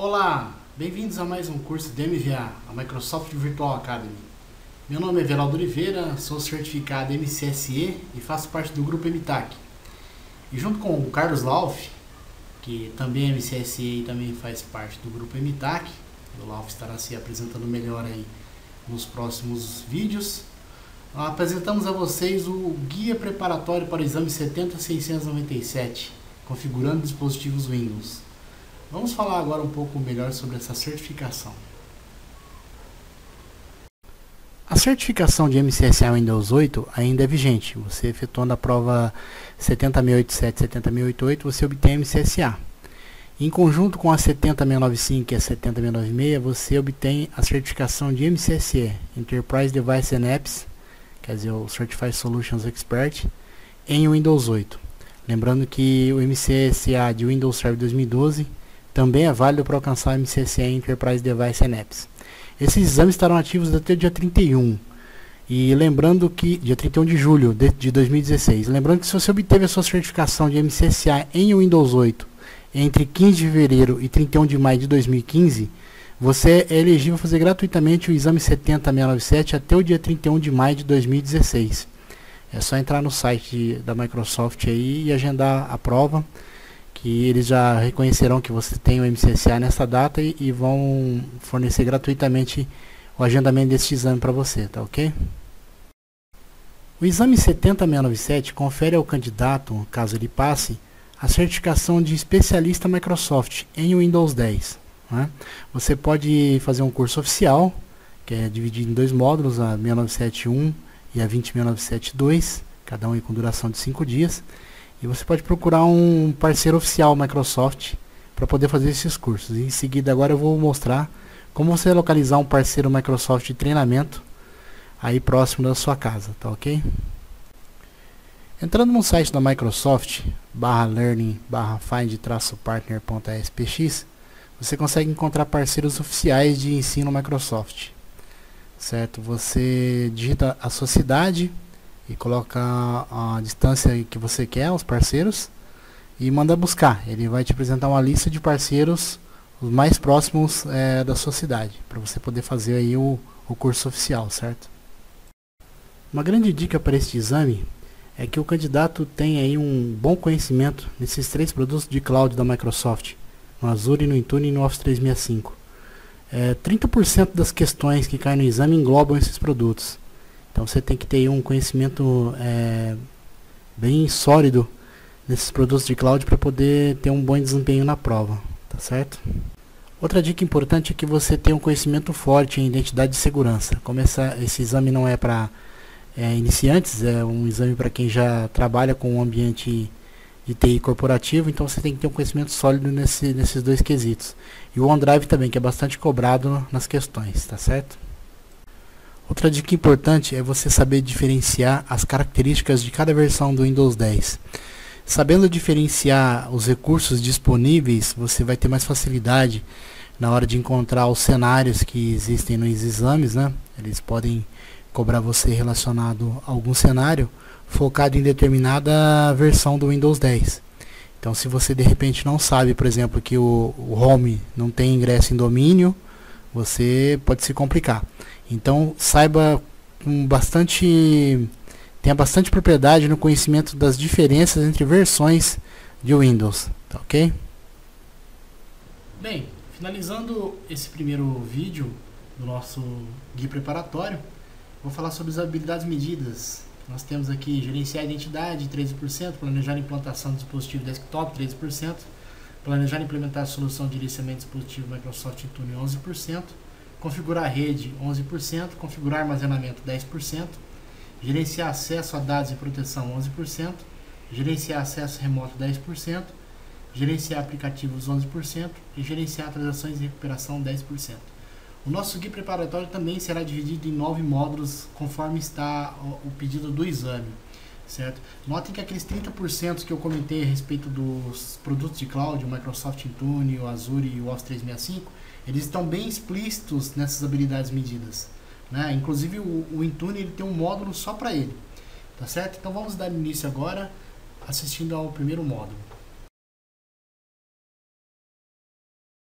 Olá, bem-vindos a mais um curso de MVA, a Microsoft Virtual Academy. Meu nome é Everaldo Oliveira, sou certificado MCSE e faço parte do grupo MTAC. E junto com o Carlos Lauf, que também é MCSE e também faz parte do grupo MTAC, o Lauf estará se apresentando melhor aí nos próximos vídeos, apresentamos a vocês o Guia Preparatório para o Exame 70697, configurando dispositivos Windows. Vamos falar agora um pouco melhor sobre essa certificação. A certificação de MCSA Windows 8 ainda é vigente. Você efetuando a prova 70687 e 70688, você obtém MCSA. Em conjunto com a 70695 e a 70696, você obtém a certificação de MCSE, Enterprise Device and Apps, quer dizer, o Certified Solutions Expert, em Windows 8. Lembrando que o MCSA de Windows Server 2012 também é válido para alcançar o MCSE Enterprise Device and Apps. Esses exames estarão ativos até o dia 31. E lembrando que, dia 31 de julho de 2016. Lembrando que se você obteve a sua certificação de MCSA em Windows 8 entre 15 de fevereiro e 31 de maio de 2015, você é elegível a fazer gratuitamente o exame 70697 até o dia 31 de maio de 2016. É só entrar no site da Microsoft aí e agendar a prova, que eles já reconhecerão que você tem o MCSA nessa data e vão fornecer gratuitamente o agendamento desse exame para você, tá ok? O exame 70697 confere ao candidato, caso ele passe, a certificação de especialista Microsoft em Windows 10. Né? Você pode fazer um curso oficial, que é dividido em dois módulos, a 6971 e a 20972, cada um com duração de 5 dias. E você pode procurar um parceiro oficial Microsoft para poder fazer esses cursos. E em seguida agora eu vou mostrar como você localizar um parceiro Microsoft de treinamento aí próximo da sua casa, tá ok? Entrando no site da Microsoft, /learning/find-partner.aspx, você consegue encontrar parceiros oficiais de ensino Microsoft. Certo? Você digita a sua cidade e coloca a distância que você quer, os parceiros, e manda buscar. Ele vai te apresentar uma lista de parceiros os mais próximos da sua cidade, para você poder fazer aí o curso oficial, certo? Uma grande dica para este exame é que o candidato tenha aí um bom conhecimento nesses 3 produtos de cloud da Microsoft, no Azure, no Intune e no Office 365. 30% das questões que caem no exame englobam esses produtos. Então você tem que ter um conhecimento bem sólido nesses produtos de cloud para poder ter um bom desempenho na prova, tá certo? Outra dica importante é que você tenha um conhecimento forte em identidade e segurança. Como esse exame não é para iniciantes, é um exame para quem já trabalha com um ambiente de TI corporativo, então você tem que ter um conhecimento sólido nesses 2 quesitos. E o OneDrive também, que é bastante cobrado nas questões, tá certo? Outra dica importante é você saber diferenciar as características de cada versão do Windows 10. Sabendo diferenciar os recursos disponíveis, você vai ter mais facilidade na hora de encontrar os cenários que existem nos exames, né? Eles podem cobrar você relacionado a algum cenário focado em determinada versão do Windows 10. Então, se você de repente não sabe, por exemplo, que o Home não tem ingresso em domínio, você pode se complicar. Então, saiba tenha bastante propriedade no conhecimento das diferenças entre versões de Windows, tá ok? Bem, finalizando esse primeiro vídeo do nosso guia preparatório, vou falar sobre as habilidades medidas. Nós temos aqui gerenciar a identidade, 13%, planejar a implantação do dispositivo desktop, 13%, planejar e implementar a solução de gerenciamento de dispositivo Microsoft Intune, 11%, configurar a rede, 11%, configurar armazenamento, 10%, gerenciar acesso a dados e proteção, 11%, gerenciar acesso remoto, 10%, gerenciar aplicativos, 11%, e gerenciar transações e recuperação, 10%. O nosso guia preparatório também será dividido em 9 módulos, conforme está o pedido do exame, certo? Notem que aqueles 30% que eu comentei a respeito dos produtos de cloud, o Microsoft Intune, o Azure e o Office 365, eles estão bem explícitos nessas habilidades medidas, né? Inclusive o Intune ele tem um módulo só para ele, tá certo? Então vamos dar início agora assistindo ao primeiro módulo.